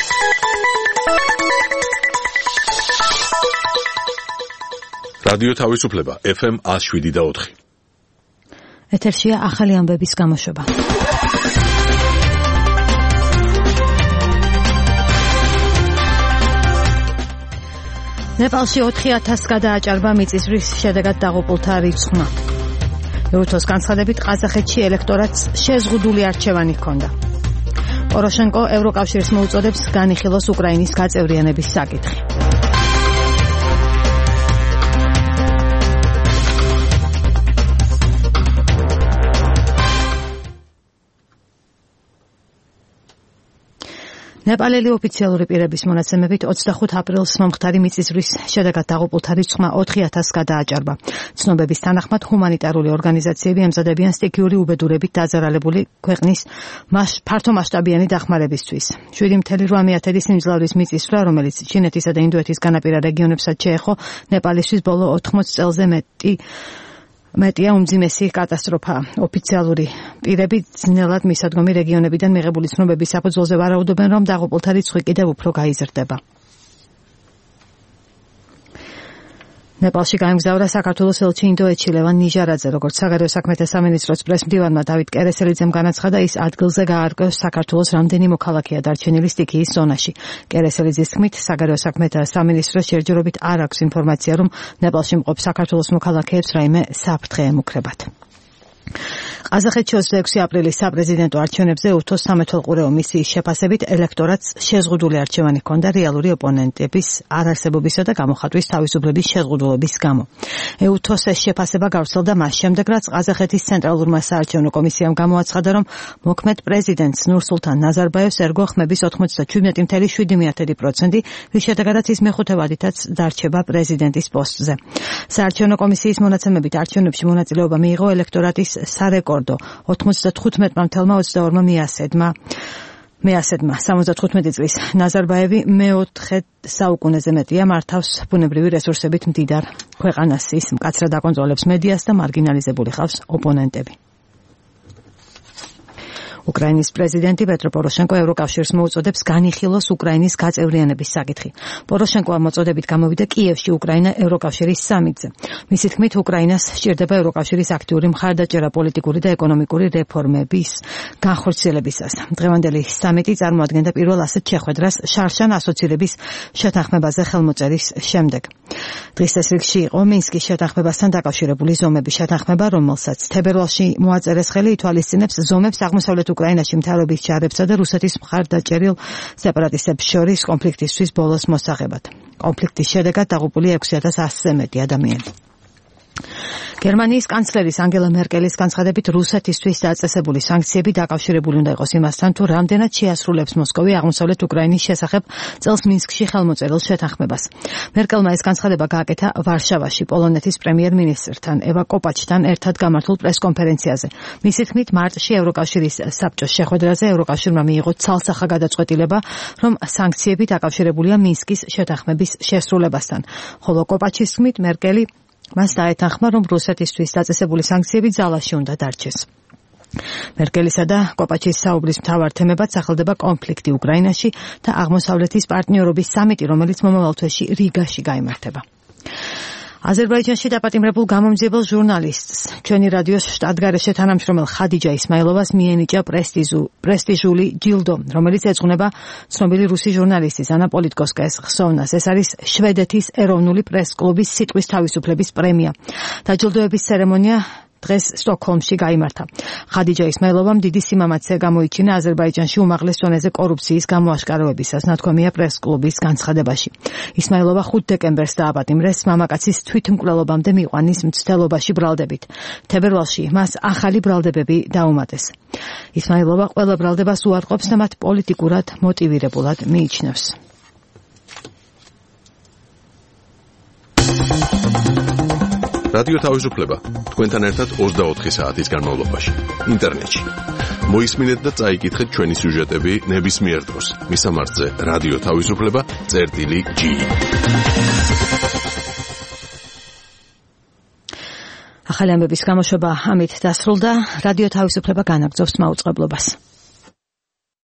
რადიო თავისუფლება FM 107.4. ეთერშია ახალი ამბების გამოშვება. ნეპალში 4000 გადააჭარბა მიწისძვრის შედეგად დაღუპულთა რიცხვმა. ეუთოს განცხადებით ყაზახეთში ელექტორატს შეზღუდული არჩევანი ჰქონდა. პოროშენკო ევროკავშირს მოუწოდებს განიხილოს უკრაინის გაწევრიანების საკითხი. ნეპალელი ოფიციალური პირების მონაცემებით 25 აპრილს მომხდარი მიწისძვრის შედეგად დაღუპულთა რიცხვმა 4000 გადააჭარბა. ცნობების თანახმად ჰუმანიტარული ორგანიზაციები ემზადებიან სტიქიური უბედურებით დაძარალებული ქვეყნის ფართომასშტაბიანი დახმარებისთვის. 7.8 სიმძლავრის მიწისძვრა, რომელიც ჩინეთისა და ინდოეთის განაპირა რეგიონებსაც შეეხო, ნეპალისთვის ბოლო 80 წელზე მეტია უმძიმესი კატასტროფა. ოფიციალური პირები ძნელად მისადგომი რეგიონებიდან მიღებული ცნობების საფუძველზე ვარაუდობენ, რომ დაღუპულთა რიცხვი კიდევ უფრო გაიზრდება. ნეპალში გაემგზავრა საქართველოს ელჩი ინდოეთში ლევან ნიჟარაძე. როგორც საგარეო საქმეთა სამინისტროს პრესმდივანმა დავით კერესელიძემ განაცხადა, ის ადგილზე გაარკვევს საქართველოს რამდენი მოქალაქეა დარჩენილი სტიქიის ზონაში. კერესელიძის თქმით, საგარეო საქმეთა სამინისტროს შერჯერობით არ აქვს ინფორმაცია, რომ ნეპალში მყოფ საქართველოს მოქალაქეებს რაიმე საფრთხე ემუქრებათ. ყაზახეთში 26 აპრილის საპრეზიდენტო არჩევნებზე უთოს სამეთვალყურეო მისიის შეფასებით ელექტორატს შეზღუდული არჩევანი ჰქონდა რეალური ოპონენტების არარსებობისა და გამოხატვის თავისუფლების შეზღუდულობის გამო. ეუთოს ეს შეფასება გავრცელდა მას შემდეგ, რაც ყაზახეთის ცენტრალურმა საარჩევნო კომისიამ გამოაცხადა, რომ მოქმედ პრეზიდენტს ნურსულთან ნაზარბაევს ერგო ხმების 97.7%, რის შედეგადაც ის მეხუთე ვადითაც დარჩება პრეზიდენტის პოსტზე. საარჩევნო კომისიის მონაცემებით არჩევნებში მონაწილეობა მიიღო ელექტორატის სარეკორდო 95.22 მეასედმა 75 წლის ნაზარბაევი მე-4 საუკუნეზე მეტია მართავს ბუნებრივი რესურსებით მდიდარ ქვეყანას, ის მკაცრად აკონტროლებს მედიას და მარგინალიზებული ხავს ოპონენტები. უკრაინის პრეზიდენტი პეტრო პოროშენკო ევროკავშირს მოუწოდებს განიხილოს უკრაინის გაწევრიანების საკითხი. პოროშენკო ამ მოწოდებით გამოვიდა კიევში უკრაინა ევროკავშირის სამიტზე. მისი თქმით, უკრაინას სჭირდება ევროკავშირის აქტიური მხარდაჭერა პოლიტიკური და ეკონომიკური რეფორმების განხორციელებისას. დღევანდელი სამიტი წარმოადგენდა პირველ ასეთ შეხვედრას შარშან ასოცირების შეთანხმებაზე ხელმოწერის შემდეგ. დღის ეს რიგში იყო მინსკის შეთანხმებასთან დაკავშირებული ზომების შეთანხმება, რომელსაც თებერვალში მოაწერეს ხელი, ითვალისწინებს ზომებს აღმოსავლეთ უკრაინაში მთავრობის ჯარებსა და რუსეთის მხარდაჭერილ სეპარატისტებს შორის კონფლიქტისთვის ბოლოს მოსაღებად. კონფლიქტის შედეგად დაღუპული 6100-ზე მეტი ადამიანი. გერმანიის კანცლერის ანგელა მერკელის განცხადებით, რუსეთისთვის დაწესებული სანქციები დაკავშირებული უნდა იყოს იმასთან, თუ რამდენად შეასრულებს მოსკოვი აღმოსავლეთ უკრაინის შესახებ წელს მინსკში ხელმოწერილ შეთანხმებას. მერკელმა ეს განცხადება გააკეთა ვარშავაში პოლონეთის პრემიერ-მინისტრთან ევა კოპაჩთან ერთად გამართულ პრესკონფერენციაზე. მისი თქმით, მარტში ევროკავშირის საბჭოს შეხვედრაზე ევროკავშირმა მიიღო ცალსახა გადაწყვეტილება, რომ სანქციები დაკავშირებულია მინსკის შეთანხმების შესრულებასთან. ხოლო კოპაჩის თქმით, მერკელი მას დაეთანხმა, რომ რუსეთისთვის დაწესებული სანქციები ძალაში უნდა დარჩეს. მერკელისა და კოპაჩის საუბრის მთავარ თემებად სახელდება კონფლიქტი უკრაინაში და აღმოსავლეთის პარტნიორობის სამიტი, რომელიც მომავალ თვეში რიგაში გაიმართება. აზერბაიჯანში დაპატიმრებულ გამომძიებელ ჟურნალისტს ჩვენი რადიოს შტატგარეშე თანამშრომელ ხადიჯა ისმაილოვას მიენიჭა პრესტიჟული ჯილდო, რომელიც ეძღვნება ცნობილი რუსი ჟურნალისტის ანა პოლიტკოვსკაის ხსოვნას. ეს არის შვედეთის ეროვნული პრეს-კლუბის სიტყვის თავისუფლების პრემია. დაჯილდოების ცერემონია დღეს სტოკჰოლმში გაიმართა. ხადიჯა ისმაილოვამ დიდი სიმამაცე გამოიჩინა აზერბაიჯანში უმაღლეს დონეზე კორუფციის გამოაშკარავებისას, ნათქვამია პრეს-კლუბის განცხადებაში. ისმაილოვა 5 დეკემბერს დააპატიმრეს მამაკაცის თვითმკვლელობამდე მიყვანის მცდელობაში ბრალდებით. თებერვალში მას ახალი ბრალდებები დაუმატეს. ისმაილოვა ყველა ბრალდებას უარყოფს და მათ პოლიტიკურად მოტივირებულად მიიჩნევს. რადიო თავისუფლება თქვენთან ერთად 24 საათის განმავლობაში ინტერნეტში. მოისმინეთ და წაიკითხეთ ჩვენი სიუჟეტები ნებისმიერ დროს. მისამართზე რადიო თავისუფლება.gi. ახალი ამბების გამოშვება ამით დასრულდა. რადიო თავისუფლება განაგრძობს მაუწყებლობას.